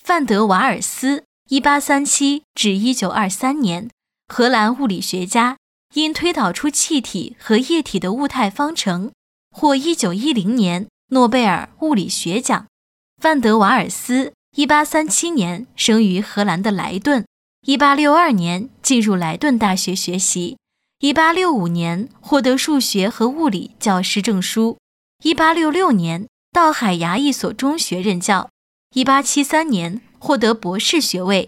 范德瓦尔斯 1837至1923年，荷兰物理学家，因推导出气体和液体的物态方程，获1910年诺贝尔物理学奖。范德瓦尔斯1837年生于荷兰的莱顿，1862年进入莱顿大学学习，1865年获得数学和物理教师证书，1866年到海牙一所中学任教，1873年获得博士学位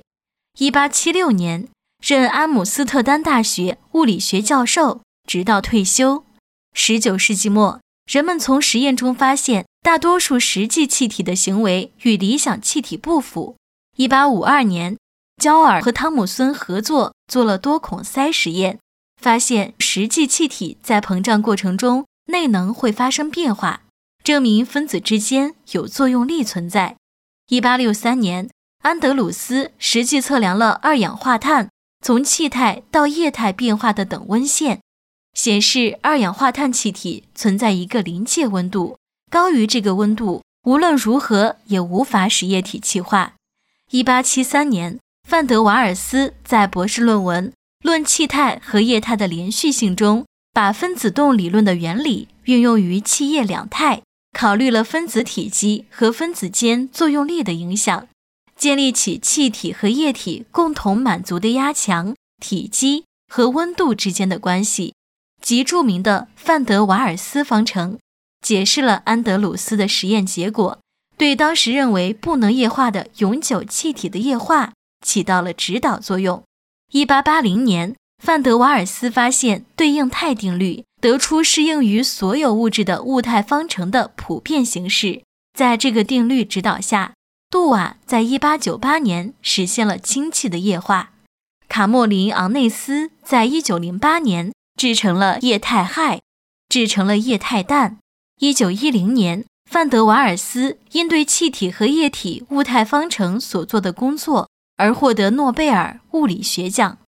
，1876年任阿姆斯特丹大学物理学教授，直到退休。19世纪末，人们从实验中发现，大多数实际气体的行为与理想气体不符。1852年，焦耳和汤姆孙合作做了多孔塞实验，发现实际气体在膨胀过程中内能会发生变化，证明分子之间有作用力存在。1863年，安德鲁斯实际测量了二氧化碳从气态到液态变化的等温线，显示二氧化碳气体存在一个临界温度，高于这个温度，无论如何也无法使液体气化。1873年，范德瓦尔斯在博士论文《论气态和液态的连续性》中，把分子动理论的原理运用于气液两态，考虑了分子体积和分子间作用力的影响，建立起气体和液体共同满足的压强、体积和温度之间的关系，即著名的范德瓦尔斯方程，解释了安德鲁斯的实验结果，对当时认为不能液化的永久气体的液化起到了指导作用。1880年，范德瓦尔斯发现对应态定律，得出适应于所有物质的物态方程的普遍形式。在这个定律指导下，杜瓦在1898年实现了氢气的液化，卡莫林昂内斯在1908年制成了液态氦，制成了液态氮。1910年，范德瓦尔斯因对气体和液体物态方程所做的工作而获得诺贝尔物理学奖。